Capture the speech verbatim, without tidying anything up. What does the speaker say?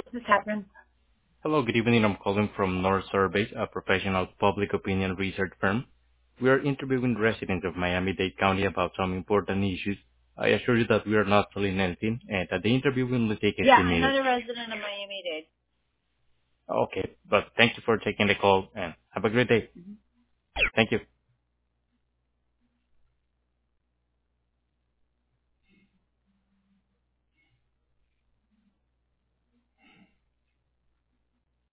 This happened. Hello, good evening. I'm calling from North Surveys, a professional public opinion research firm. We are interviewing residents of Miami-Dade County about some important issues. I assure you that we are not selling anything and that the interview will only take a Yeah, few minutes. another resident of Miami-Dade. Okay, but thank you for taking the call and have a great day. Thank you.